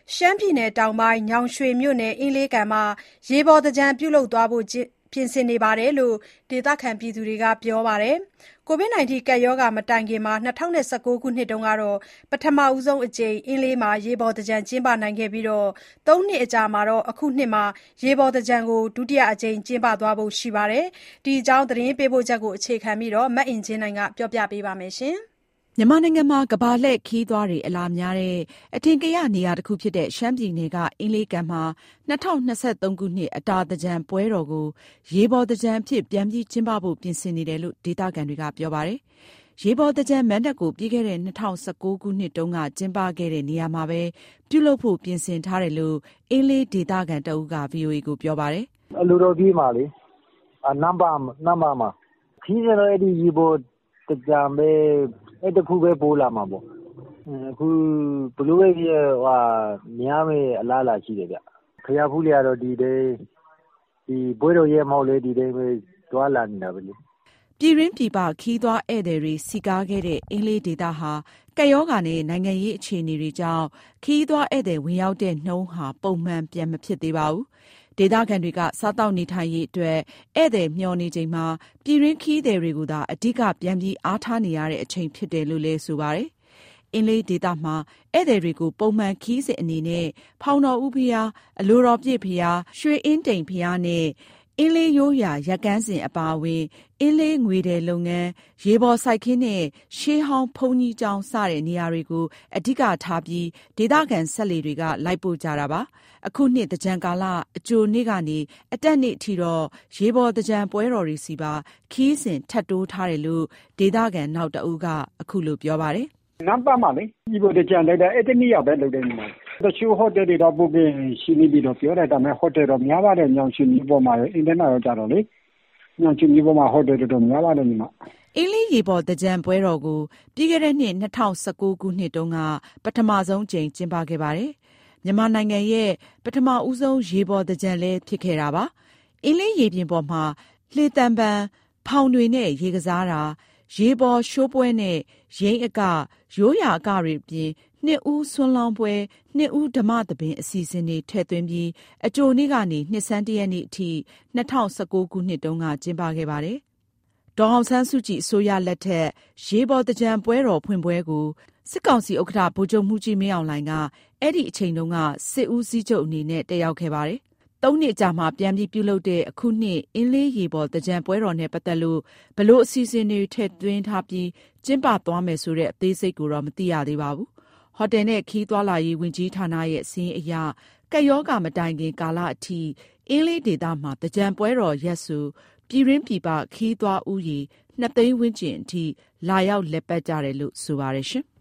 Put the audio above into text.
ရှမ်းပြည်နယ်တောင်ပိုင်း ညောင်ရွှေမြို့နယ် အင်းလေးကန်မှာရေပေါ်သင်္ကြန်ပြုလုပ်သွားဖို့ပြင်ဆင်နေတယ်လို့ ဒေသခံတွေက ပြောပါတယ်။ ကိုဗစ်ကပ်ရောဂါမတိုင်ခင် ၂၀၁၉ ခုနှစ်တုန်းက ပထမဆုံးအကြိမ် အင်းလေးမှာ ရေပေါ်သင်္ကြန်ကျင်းပနိုင်ခဲ့ပြီး ၃ နှစ်အကြာမှာ အခုနှစ်မှာ ရေပေါ်သင်္ကြန်ကို ဒုတိယအကြိမ်ကျင်းပသွားဖို့ရှိပါတယ်။ ဒီအကြောင်းသတင်းပေးပို့ချက်ကို အခြေခံပြီး မအင်ကြင်းနိုင်က ပြောပြပါမယ်။မြန်မာနိုင်ငံမှာ ကမ္ဘာလှည့်ခရီးသွားတွေ အလာများတဲ့ အထင်ကရနေရာတခုဖြစ်တဲ့ ရှမ်းပြည်နယ်က အင်းလေးကန်မှာ ၂၀၂၃ ခုနှစ် အတာသင်္ကြန်ပွဲတော်ကို ရေပေါ်သင်္ကြန်အဖြစ် ပြန်ပြီးကျင်းပဖို့ ပြင်ဆင်နေတယ်လို့ ဒေသခံတွေက ပြောပါတယ်။ ရေပေါ်သင်္ကြန်မဏ္ဍပ်ကို ပြီးခဲ့တဲ့ ၂၀၁၉ ခုနှစ်တုန်းက ကျင်းပခဲ့တဲ့နေရာမှာပဲ ပြုလုပ်ဖို့ ပြင်ဆင်ထားတယ်လို့ အင်းလေးဒေသခံတဦးက ဗွီအိုအေကို ပြောပါတယ်။ "အလိုတော်ပြေးမှာလေ၊ နမ့်ပါမှာခရီးစဉ်တော့ ရေပေါ်သင်္ကြန်ပဲ အဲ့တခုပဲပိုလာမှာပေါ့။ အခုဘယ်လိုပဲဖြစ်ဖြစ်များမယ့်အလားအလာရှိတယ်ဗျ။ ဘုရားဖူးတွေကတော့ဒီပွဲတော်ရက်မဟုတ်လည်း ဒီတိုင်းပဲသွားလာနေတာပဲလေ။ " ပြည်တွင်းပြည်ပ ခရီးသွားဧည့်သည်တွေစည်ကားခဲ့တဲ့ အင်းလေးဒေသဟာ ကပ်ရောဂါနဲ့ နိုင်ငံရေးအခြေအနေတွေကြောင့် ခရီးသွားဧည့်သည်ဝင်ရောက်တဲ့နှုန်းဟာ ပုံမှန်ပြန်မဖြစ်သေးပါဘူး။ ဒေသခံတွေက စားသောက်နေထိုင်ရေးအတွက် ဧည့်သည်မျှော်နေချိန်မှာ ပြည်တွင်းခရီးသည်တွေကိုသာ အဓိကပြန်ပြီးအားထားနေရတဲ့အချိန်ဖြစ်တယ်လို့လည်း ဆိုပါတယ်။ အင်းလေးဒေသမှာ ဧည့်သည်တွေကို ပုံမှန်ခရီးစဉ်အနေနဲ့ ဖောင်တော်ဦးဘုရား၊ အလိုတော်ပြည့်ဘုရား၊ ရွှေအင်းတိန်ဘုရားနဲ့ အင်းလေးရိုးရာရက်ကန်းစင်အပါအဝင် အင်းလေးငွေထည်လုပ်ငန်း၊ ရေပေါ်စိုက်ခင်းနဲ့ ရှေးဟောင်းဘုန်းကြီးကျောင်း စတဲ့နေရာတွေကို အဓိကထားပြီး ဒေသခံစက်လှေတွေက လိုက်ပို့ကြတာပါ။ အခုနှစ် သင်္ကြန်ကာလ အကြိုနေ့ကနေ အတက်နေ့အထိတော့ ရေပေါ်သင်္ကြန်ပွဲတော်တွေဆီပါ ခရီးစဉ်ထပ်တိုးထားတယ်လို့ ဒေသခံနောက်တဦးက အခုလိုပြောပါတယ်။ "နမ့်ပါ့မှာလေ ရေပေါ်သင်္ကြန်လုပ်တယ်။ အဲ့တနေ့ပဲလုပ်တယ်။ တချို့ဟိုတယ်တွေတော့ booking ရှိနေပြီလို့ပြောတယ်။ ဒါပေမဲ့ ဟိုတယ်တော့များပါတယ်။ ညောင်ရွှေမြို့ပေါ်မှာရော အင်းလေးမှာရောကျတော့လေ ညောင်ရွှေမြို့ပေါ်မှာ ဟိုတယ်တော်တော်များပါတယ်ညီမ။ " အင်းလေးရေပေါ်သင်္ကြန်ပွဲတော်ကို ပြီးခဲ့တဲ့နှစ် ၂၀၁၉ ခုနှစ်တုန်းက ပထမဆုံးအကြိမ် ကျင်းပခဲ့ပါတယ်။ မြန်မာနိုင်ငံရဲ့ ပထမဦးဆုံး ရေပေါ်သင်္ကြန်လည်းဖြစ်ခဲ့တာပါ။ အင်းလေးရေပြင်ပေါ်မှာ လှေသဗ္ဗာန်၊ ဖောင်တွေနဲ့ ရေကစားတာ၊ ရေပေါ်ရှိုးပွဲနဲ့ ယင်းအက၊ ရိုးရာအကတွေအပြင် နှစ်ဦးဆွမ်းလောင်းပွဲ၊ နှစ်ဦးဓမ္မသဘင် အစီအစဉ်တွေထည့်သွင်းပြီး အကြိုနေ့ကနေ နှစ်ဆန်းတရက်နေ့အထိ ၂၀၁၉ ခုနှစ်တုန်းက ကျင်းပခဲ့ပါတယ်။ ဒေါ်အောင်ဆန်းစုကြည်အစိုးရလက်ထက် ရေပေါ်သင်္ကြန်ပွဲတော်ဖွင့်ပွဲကို စစ်ကောင်စီဥက္ကဋ္ဌ ဗိုလ်ချုပ်မှူးကြီးမင်းအောင်လှိုင်က အဲ့ဒီအချိန်တုန်းက စစ်ဦးစီးချုပ်အနေနဲ့ တက်ရောက်ခဲ့ပါတယ်။ ၃ နှစ်အကြာမှာ ပြန်ပြီးပြုလုပ်တဲ့ အခုနှစ် အင်းလေးရေပေါ်သင်္ကြန်ပွဲတော်နဲ့ပတ်သက်လို့ ဘယ်လိုအစီအစဉ်တွေ ထည့်သွင်းထားပြီး ကျင်းပသွားမယ်ဆိုတဲ့ အသေးစိတ်ကိုတော့ မသိရသေးပါဘူး။ ဟိုတယ်နဲ့ ခရီးသွားလာရေးဝန်ကြီးဌာနရဲ့စာရင်းအရ ကပ်ရောဂါမတိုင်ခင်ကာလအထိ အင်းလေးဒေသမှာ သင်္ကြန်ပွဲတော်ရက်ဆို ပြည်တွင်းပြည်ပ ခရီးသွားဦးရေ ၂ သိန်းဝန်းကျင်အထိ လာရောက်လည်ပတ်ကြတယ်လို့ ဆိုပါတယ်။